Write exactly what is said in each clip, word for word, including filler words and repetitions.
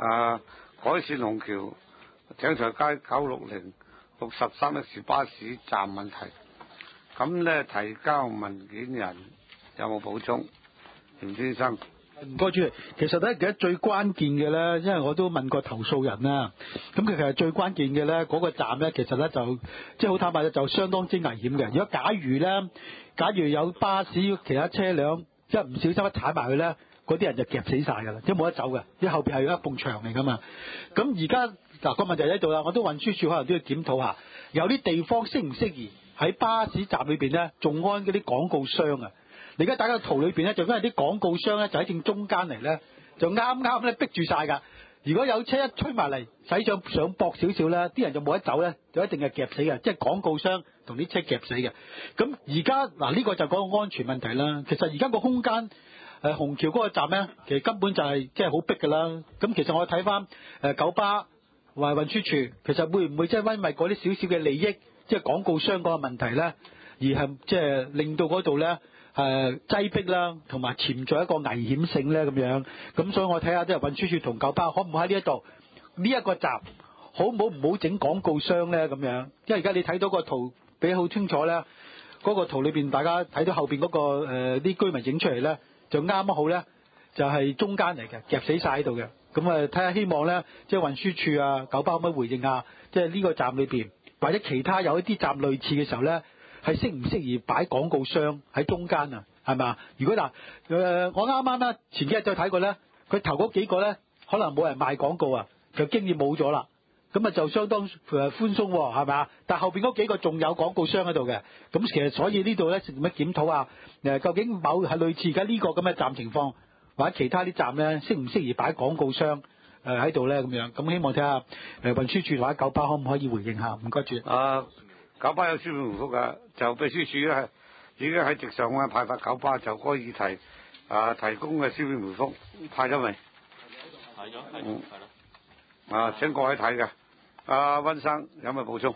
啊改善虹橋井台街九六零六十三 X 巴士站問題。咁咧提交文件人有冇補充？嚴先生。 唔該主席，其實咧，其實最關鍵嘅咧，因為我都問過投訴人啦，咁其實最關鍵嘅咧，嗰、那個站咧，其實咧就即係好坦白就相當之危險嘅。如果假如咧，假如有巴士其他車輛即係唔小心一踩埋去咧，嗰啲人就夾死晒㗎啦，即係冇得走嘅，因為後邊係一埲牆嚟㗎嘛。咁而家嗱個問題喺度啦，我都運輸署可能都要檢討下，有啲地方適唔適宜喺巴士站裏邊咧，仲安嗰啲廣告箱啊？你而家打個圖裏邊咧，就因為啲廣告箱咧就喺正中間嚟咧，就啱啱咧逼住晒㗎。如果有車一吹埋嚟，使上上駁少少咧，啲人就冇得走咧，就一定係夾死嘅，即係廣告箱同啲車夾死嘅。咁而家嗱呢個就講個安全問題啦。其實而家個空間誒虹橋嗰個站咧，其實根本就係即係好逼㗎啦。咁其實我睇翻誒九巴或運輸署，其實會唔會即係因為嗰啲少少嘅利益，即係廣告箱嗰個問題咧，而係即係令到嗰度咧？誒擠迫啦，同埋潛在一個危險性咧咁樣，咁所以我睇下即係運輸署同九巴可唔可喺呢一度呢一個站，好唔好唔好整廣告箱咧咁樣？因為而家你睇到個圖俾好清楚咧，嗰、嗰個圖裏邊大家睇到後邊嗰、嗰個啲、呃、居民影出嚟咧，就啱啱好咧，就係、係、中間嚟嘅，夾死晒喺度嘅。咁啊睇下希望咧，即係運輸署啊、九巴可唔可以回應下，即係呢個站裏邊或者其他有一啲站類似嘅時候咧？係適唔適宜擺廣告箱喺中間啊？係咪？如果嗱，誒、呃、我啱啱咧前幾日再睇過咧，佢頭嗰幾個咧可能冇人賣廣告啊，就經已冇咗啦。咁啊就相當誒寬鬆喎，係咪啊？但後邊嗰幾個仲有廣告箱喺度嘅。咁其實所以呢度咧點樣檢討啊？誒究竟某係類似而家呢個咁嘅站情況，或者其他啲站咧適唔適宜擺廣告箱誒喺度咧咁樣？咁希望睇下誒運輸署或者九巴可唔可以回應下？唔該住。 啊。九巴有書面回覆㗎，就秘書處咧已經喺直上咧派發九巴就嗰個議題啊提供嘅書面回覆派咗未？派咗，嗯，係啦。啊，請各位睇嘅。阿溫生有咩補充？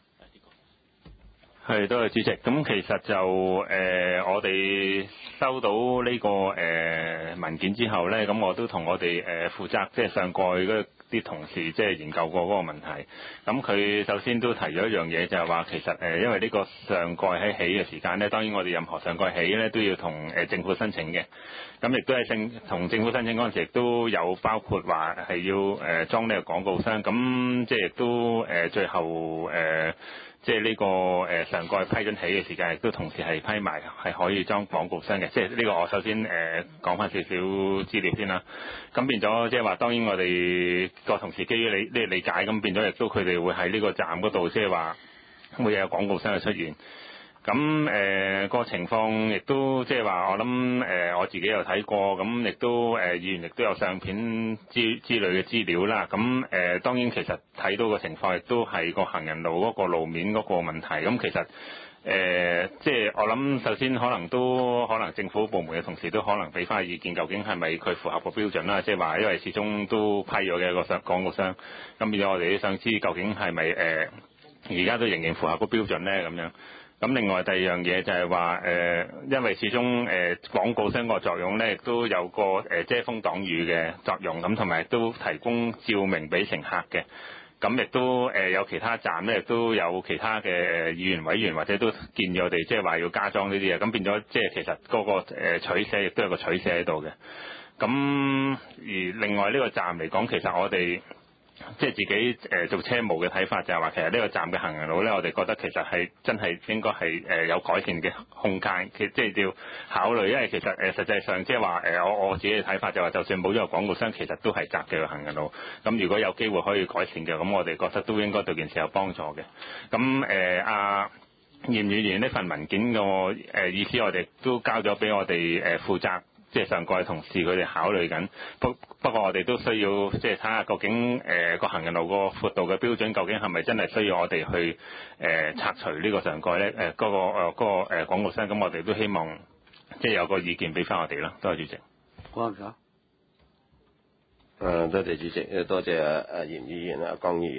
係，多謝主席。咁其實就誒、呃，我哋收到呢、這個誒、呃、文件之後咧，咁我都同我哋誒、呃、負責即係上蓋嗰啲同事即係研究過嗰個問題。咁佢首先都提咗一樣嘢，就係、是、話其實誒、呃，因為呢個上蓋喺起嘅時間咧，當然我哋任何上蓋起咧都要同誒、呃、政府申請嘅。咁亦都係政同政府申請嗰陣時，亦都有包括話係要誒、呃、裝呢個廣告箱。咁即係亦都誒、呃、最後誒。呃即係呢個誒上蓋批准起嘅時間，亦都同時係批埋係可以裝廣告箱嘅。即係呢個我首先誒講翻少少資料先啦。咁變咗即係話，當然我哋個同事基於你呢個理解，咁變咗亦都佢哋會喺呢個站嗰度，即係話會有廣告箱嘅出現。咁誒、呃個情況亦都即係話，我諗誒、呃、我自己有睇過，咁亦都誒、呃、議員亦都有相片之之類嘅資料啦。咁誒、呃、當然其實睇到個情況，亦都係個行人路嗰個路面嗰個問題。咁其實誒、呃、即係我諗，首先可能都可能政府部門嘅同事都可能俾翻意見，究竟係咪佢符合個標準啦？即係話，因為始終都批咗嘅一個商廣告商，咁變咗我哋都想知究竟係咪誒而家都仍然符合個標準咧？咁樣。咁另外第二樣嘢就係話誒，因為始終誒、呃、廣告箱個作用咧，亦都有個誒、呃、遮風擋雨嘅作用，咁同埋都提供照明俾乘客嘅。咁亦都誒、呃、有其他站咧，亦都有其他嘅議員委員或者都建議我哋即係話要加裝呢啲嘢，咁變咗即係其實嗰個誒取捨亦都有個取捨喺度嘅。咁而另外呢個站嚟講，其實我哋即係自己誒、呃、做車務嘅睇法就係話，其實呢個站嘅行人路咧，我哋覺得其實係真係應該係誒有改善嘅空間，其即係要考慮，因為其實誒、呃、實際上即係話誒我我自己嘅睇法就係話，就算冇咗個廣告箱，其實都係窄嘅行人路。咁如果有機會可以改善嘅，咁我哋覺得都應該對件事有幫助嘅。咁誒阿嚴議員呢份文件個誒、呃、意思，我哋都交咗俾我哋誒、呃、負責。即係上蓋同事佢哋考慮緊，不不過我哋都需要即係睇下究竟誒個、呃、行人路個闊度嘅標準，究竟係咪真係需要我哋去誒、呃、拆除呢個上蓋咧？誒、呃、嗰、那個誒嗰、呃那個誒、呃、廣告箱，咁我哋都希望即係有個意見俾翻我哋啦。多謝主席。 關生。 誒多謝主席，多謝阿阿嚴議員、阿江議員。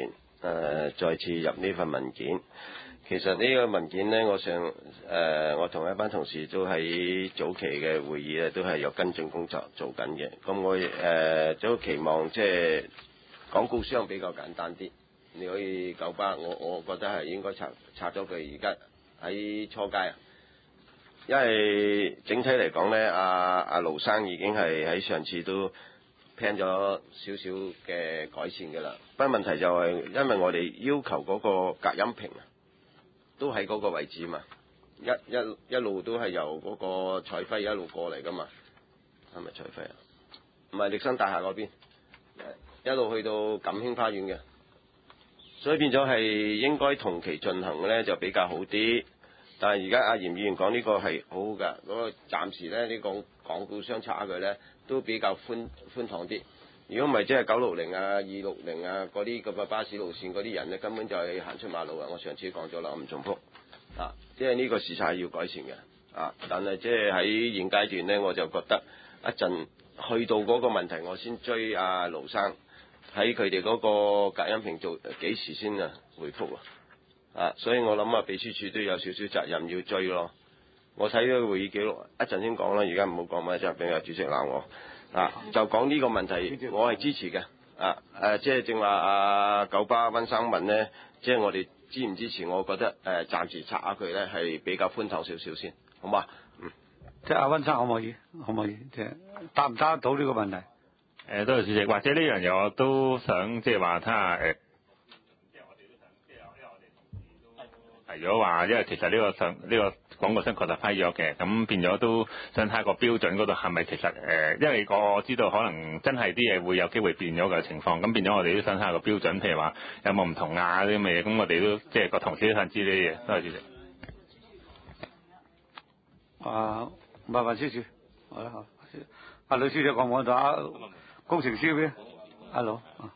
呃、再次入呢份文件。其實呢個文件呢，我上誒、呃、我同一班同事都喺早期嘅會議咧，都係有跟進工作做緊嘅。咁我誒、呃、都期望即係廣告商比較簡單啲，你可以九巴，我我覺得係應該拆拆咗佢。而家喺初階啊，因為整體嚟講呢，阿阿盧生已經係喺上次都 plan 咗少少嘅改善㗎啦。不過問題就係因為我哋要求嗰個隔音屏啊，都喺嗰個位置嘛，一一一路都係由嗰個彩輝一路過嚟㗎嘛，係咪彩輝啊？唔係力新大廈嗰邊，一路去到錦興花園嘅，所以變咗係應該同期進行咧就比較好啲。但係而家阿嚴議員講呢個係好好㗎，嗰、那個暫時咧呢、這個廣告商拆佢咧都比較寬寬敞啲。如果唔係即係九六零啊、二六零啊嗰啲咁嘅巴士路線嗰啲人咧，根本就係行出馬路啊！我上次講咗啦，我唔重複啊。即係呢個事實係要改善嘅啊。但係即係喺現階段咧，我就覺得一陣去到嗰個問題，我先追阿盧生喺佢哋嗰個隔音屏做幾時先啊回覆啊？啊，所以我諗啊，秘書處都有少少責任要追咯。我睇咗個會議記錄，一陣先講啦，而家唔好講乜，即係俾阿主席鬧我。啊，就講呢個問題，我係支持嘅。啊，誒，即係正話阿九巴溫生問咧，即係我哋支唔支持？我覺得誒，暫時拆下佢咧係比較寬敞少少先，好嘛？嗯， 即係阿溫生可唔可以？可唔可以？即係答唔答得到呢個問題？ 誒，多謝主席，或者呢樣嘢我都想即係話睇下誒。如果話，因為其實呢個上呢個廣告商確實批咗嘅，咁變咗都想睇個標準嗰度係咪其實誒、呃，因為我知道可能真係啲嘢會有機會變咗嘅情況，咁變咗我哋都想睇下個標準，譬如話有冇唔同啊啲咁嘅嘢，咁我哋都即係個同事都想知呢啲嘢。多謝主席。 啊，麻煩少少，好啦好。阿女小姐講唔講到？工程師邊？阿老。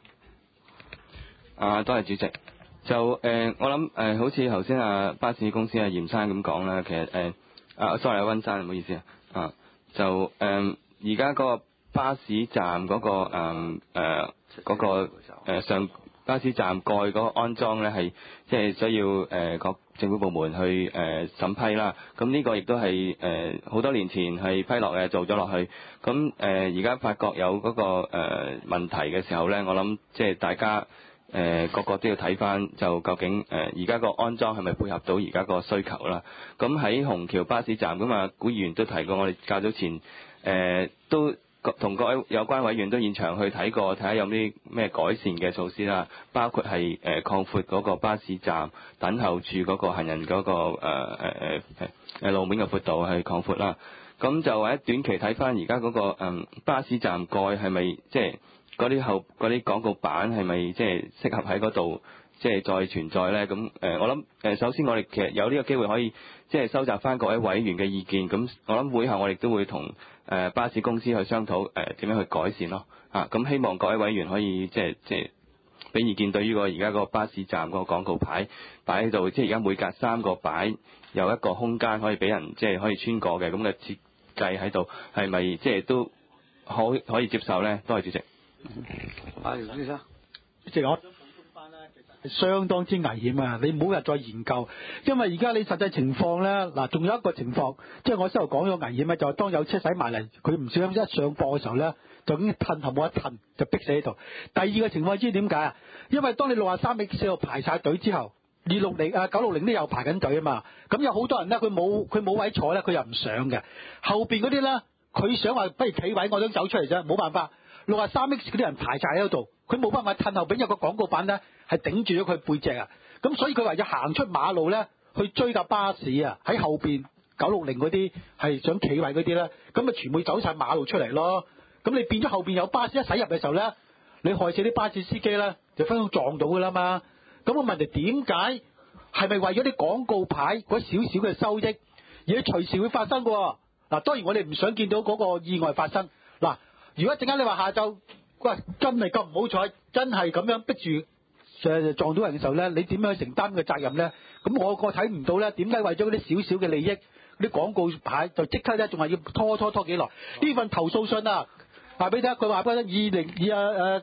啊，多謝主席。就誒、呃，我諗誒、呃，好似頭先啊巴士公司啊嚴生咁講啦，其實誒啊，sorry 啊溫生，唔好意思啊，啊就誒而家嗰個巴士站嗰、那個誒誒嗰個誒、呃、上巴士站蓋嗰個安裝咧係即係需要誒各、呃、政府部門去誒、呃、審批啦。咁呢個亦都係誒好多年前係批落嘅做咗落去。咁誒而家發覺有嗰、那個誒、呃、問題嘅時候咧，我諗即係大家。誒、呃、個個都要睇翻，就究竟誒而家個安裝係咪配合到而家個需求啦？咁喺虹橋巴士站咁啊，古議員都提過，我哋較早前誒、呃、都同各位有關委員都現場去睇過，睇下有啲咩改善嘅措施啦，包括係誒、呃、擴闊嗰個巴士站等候處嗰個行人嗰、那個誒誒誒誒路面嘅闊度係擴闊啦。咁就喺短期睇翻而家嗰個、呃、巴士站蓋係咪即係？嗰啲後嗰啲廣告板係咪即係適合喺嗰度即係再存在咧？咁誒、呃，我諗誒、呃，首先我哋其實有呢個機會可以即係收集翻各位委員嘅意見。咁我諗會後我哋都會同誒、呃、巴士公司去商討誒點、呃、樣去改善咯。啊，咁希望各位委員可以即係即係俾意見，對於個而家個巴士站個廣告牌擺喺度，即係而家每隔三個擺有一個空間可以俾人即係可以穿過嘅咁嘅設計喺度，係咪即係都可可以接受咧？多謝主席。 啊，姚先生， 即係我想補充翻咧，其實係相當之危險啊！你唔好日再研究，因為而家你實際情況咧，嗱，仲有一個情況，即係我先頭講咗危險咧，就係、是、當有車駛埋嚟，佢唔小心一上貨嘅時候咧，就已經褪後冇一褪，就逼死喺度。第二個情況知點解啊？因為當你六十三 X 度排晒隊之後，二六零啊九六零都有排緊隊啊嘛，咁有好多人咧，佢冇佢冇位坐咧，佢又唔上嘅。後邊嗰啲咧，佢想話不如企位，我想走出嚟啫，冇辦法。六十三 X 嗰啲人排晒喺度，佢冇辦法褪後邊有個廣告板咧，係頂住咗佢背脊啊！咁所以佢話要行出馬路咧，去追架巴士啊！喺後邊九六零嗰啲係想企位嗰啲咧，咁咪全部走晒馬路出嚟咯。咁你變咗後邊有巴士一駛入嘅時候咧，你害死啲巴士司機咧，就分分撞到噶啦嘛。咁個問題點解係咪為咗啲廣告牌嗰少少嘅收益，而隨時會發生喎？嗱，當然我哋唔想見到嗰個意外發生嗱。如果一陣間你話下晝，喂，真係咁唔好彩，真係咁樣逼住誒撞到人嘅時候咧，你點樣去承擔嘅責任咧？咁我個睇唔到咧，點解為咗嗰啲少少嘅利益，啲廣告牌就即刻咧，仲係要拖拖拖幾耐？呢份投訴信啊，話俾你聽，佢話俾你聽，二零二啊誒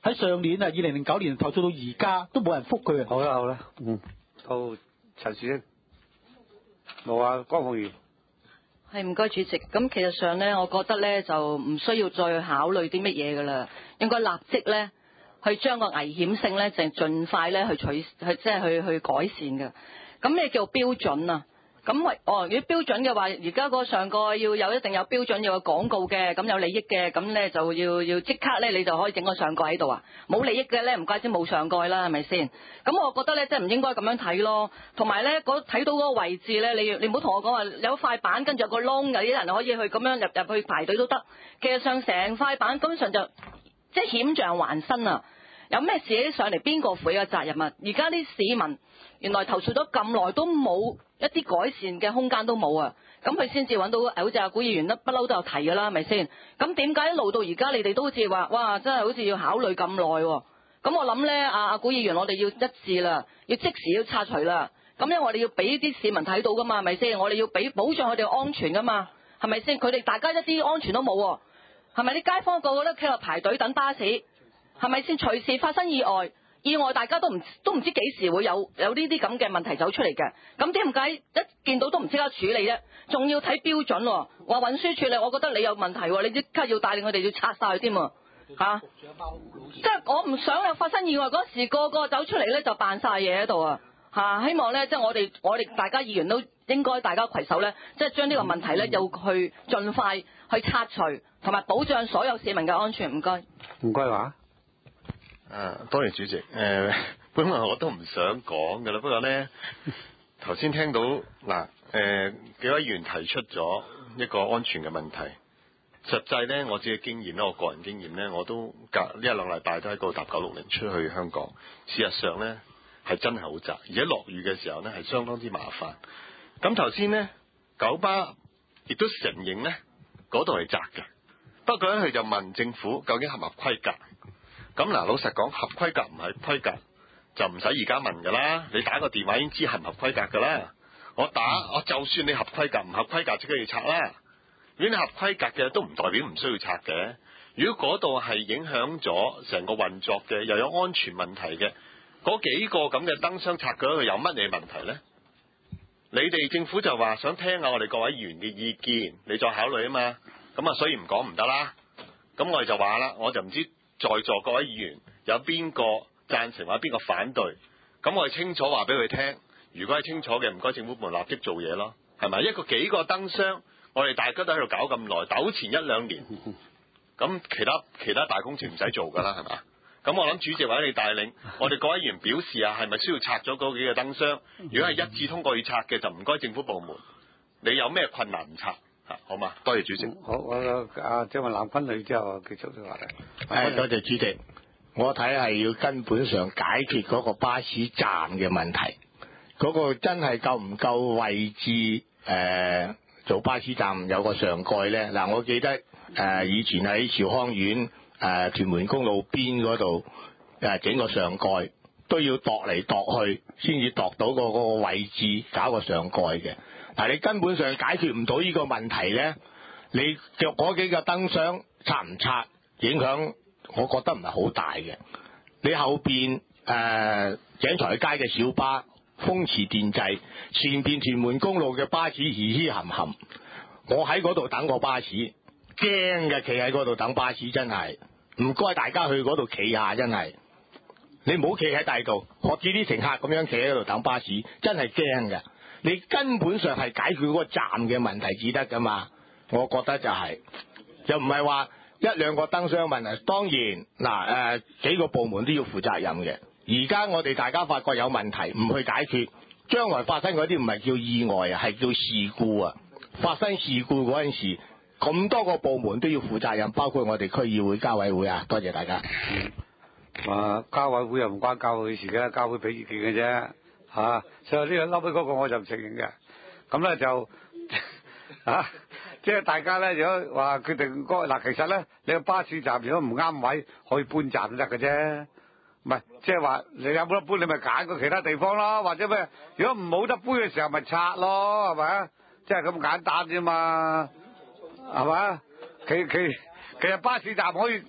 喺上年啊，二零零九年投訴到而家都冇人覆佢啊。 好啦好啦，嗯，到陳樹英，冇啊，江鳳儀。 係唔該主席，咁其實上咧，我覺得咧就唔需要再考慮啲乜嘢噶啦，應該立即咧去將個危險性咧就盡快咧去取去即係去去改善嘅。咁咩叫標準啊？咁喂哦，如果標準嘅話，而家個上蓋要有一定有標準，要有廣告嘅，咁有利益嘅，咁咧就要要即刻咧，你就可以整個上蓋喺度啊！冇利益嘅咧，唔怪之冇上蓋啦，係咪先？咁我覺得咧，即係唔應該咁樣睇咯。同埋咧，睇到嗰個位置咧，你你唔好同我講話有塊板跟住有個窿，有啲人可以去咁樣入入去排隊都得。其實上成塊板根本上就即係險象環生啊！有咩事起上嚟，邊個負嘅責任啊？而家啲市民原來投訴咗咁耐都冇一啲改善嘅空間都冇啊！咁佢先至揾到，好似阿古議員不嬲都有提㗎啦，係咪先？咁點解一路到而家你哋都好似話，哇！真係好似要考慮咁耐喎？咁我諗咧，阿阿古議員，我哋要一致啦，要即時要拆除啦。咁因為我哋要俾啲市民睇到㗎嘛，係咪先？我哋要俾保障佢哋安全㗎嘛，係咪先？佢哋大家一啲安全都冇喎，係咪？啲街坊個個都企落排隊等巴士，係咪先？隨時發生意外。意外大家都唔都唔知幾時會有有呢啲咁嘅問題走出嚟嘅，咁點解一見到都唔即刻處理啫？仲要睇標準喎，話運輸處理，我覺得你有問題喎，你即刻要帶領佢哋要拆晒佢添喎，嚇！即係我唔想有發生意外嗰時，個個走出嚟咧就扮晒嘢喺度啊！嚇！希望咧即係我哋我哋大家議員都應該大家攜手咧，即係將呢個問題咧又去盡快去拆除，同埋保障所有市民嘅安全。唔該。 唔該話。 啊，多謝主席。誒、呃，本來我都唔想講㗎啦，不過咧，頭先聽到嗱，誒、呃、幾位議員提出咗一個安全嘅問題。實際咧，我自己經驗咧，我個人經驗咧，我都隔呢一兩禮拜都喺嗰度搭九六零出去香港。事實上咧，係真係好窄，而且落雨嘅時候咧，係相當之麻煩。咁頭先咧，九巴亦都承認咧，嗰度係窄嘅。不過咧，佢就問政府究竟合唔合規格？咁嗱，老實講，合規格唔係規格，就唔使而家問㗎啦。你打個電話已經知合唔合規格㗎啦。我打，我就算你合規格唔合規格，即刻要拆啦。如果你合規格嘅，都唔代表唔需要拆嘅。如果嗰度係影響咗成個運作嘅，又有安全問題嘅，嗰幾個咁嘅燈箱拆咗，佢有乜嘢問題呢？你哋政府就話想聽下我哋各位議員嘅意見，你再考慮啊嘛。咁啊，所以唔講唔得啦。咁我哋就話啦，我就唔知在座各位議員有邊個贊成或者邊個反對，咁我哋清楚話俾佢聽。如果係清楚嘅，唔該政府部門立即做嘢咯，係咪？一個幾個燈箱，我哋大家都喺度搞咁耐，糾纏一兩年，咁其他其他大工程唔使做㗎啦，係咪？咁我諗主席或者你帶領，我哋各位議員表示啊，係咪需要拆咗嗰幾個燈箱？如果係一致通過要拆嘅，就唔該政府部門，你有咩困難唔拆？好嘛，多謝主席。 好，我阿張文南坤女之後結束咗話題。 誒，多謝主席。我睇係要根本上解決嗰個巴士站嘅問題，嗰、嗰個真係夠唔夠位置？誒、呃，做巴士站有個上蓋咧。嗱，我記得誒、呃、以前喺兆康苑誒、呃、屯門公路邊嗰度誒整個上蓋，都要度嚟度去先至度到個嗰個位置搞個上蓋嘅。嗱，你根本上解決唔到呢個問題咧，你着嗰幾個燈箱拆唔拆，影響我覺得唔係好大嘅。你後邊誒、呃、井財街嘅小巴風馳電掣，前邊屯門公路嘅巴士嘻嘻冚冚，我喺嗰度等個巴士，驚嘅，企喺嗰度等巴士真係，唔該大家去嗰度企下真係，你唔好企喺第度，學住啲乘客咁樣企喺度等巴士，真係驚嘅。你根本上係解決嗰個站嘅問題至得噶嘛？我覺得就係、是，就唔係話一兩個燈箱問題。當然嗱，誒、呃、幾個部門都要負責任嘅。而家我哋大家發覺有問題，唔去解決，將來發生嗰啲唔係叫意外啊，係叫事故啊。發生事故嗰陣時，咁多個部門都要負責任，包括我哋區議會、交委會啊。多謝大家。 嗯、啊，交委會又唔關交委會事嘅，交委會俾意見嘅啫。嚇、啊，所以呢個嬲尾嗰個我就唔承認嘅。咁咧就嚇、啊，即係大家咧，如果話決定嗰嗱，其實咧你個巴士站如果唔啱位，可以搬站都得嘅啫。唔係，即係話你有冇得搬，你咪揀個其他地方咯，或者咩？如果唔冇得搬嘅時候，咪拆咯，係咪啊？即係咁簡單啫嘛，係咪啊？其其其實巴士站可以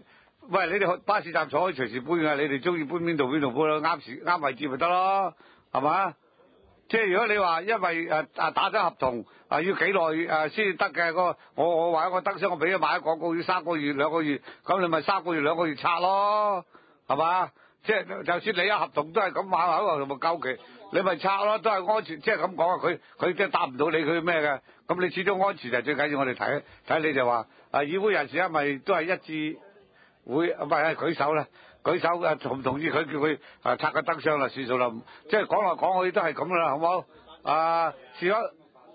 喂，你哋巴士站坐可以隨時搬㗎，你哋中意搬邊度邊度搬咯，啱時啱位置咪得咯，係嘛？即係如果你話因為誒誒打咗合同啊要幾耐誒先得嘅，個我我話一個燈箱我俾咗買咗廣告要三個月兩個月，咁你咪三個月兩個月拆咯，係嘛？即係就算你有合同都係咁買口同咪夠期，你咪拆咯，都係安全。即係咁講啊，佢佢即係答唔到你佢咩嘅，咁你始終安全就係最緊要。我哋睇睇你就話啊，議會人士因為都係一致會唔係舉手啦。舉手嘅同唔同意佢叫佢啊拆個燈箱啦，算數啦。即係講來講去都係咁啦，好唔好？啊，試咗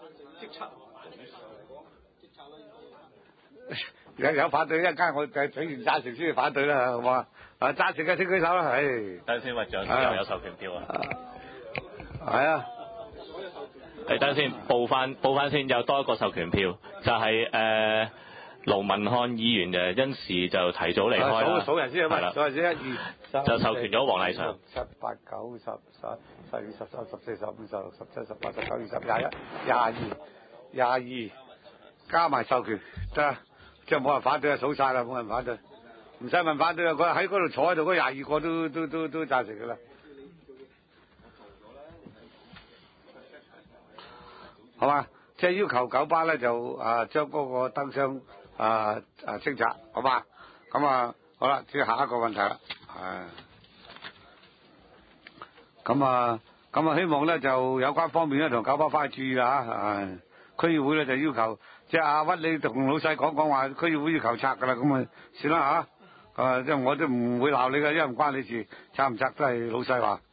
有有反對，一陣間我就整完贊成先至反對啦，好唔好啊？啊贊成嘅請舉手啦，唉。 等先，麥長又有授權票啊。 係啊。 係等先，報翻報翻先，有多一個授權票，就係、是、誒。呃盧文漢議員誒因事就提早離開啦。 數數人先啊，數人先，一二三就授權咗黃麗祥。 七八九十十十二十三十四十五十六十七十八十九二十廿一廿二廿二加埋授權得，即係冇人反對啊！數晒啦，冇人反對，唔使問反對啊！佢喺嗰度坐喺度嗰廿二個都都都都贊成㗎啦。好嘛，即係要求九巴咧就啊將嗰個燈箱。啊啊清拆，好嘛？咁啊，好啦，接下一個問題啦。誒，咁啊，咁啊，希望咧就有關方面咧同九巴翻去注意啦嚇。誒，區議會咧就要求，即係阿屈你同老細講講話，區議會要求拆㗎啦，咁啊算啦嚇。誒，即係我都唔會鬧你㗎，因為唔關你事，拆唔拆都係老細話。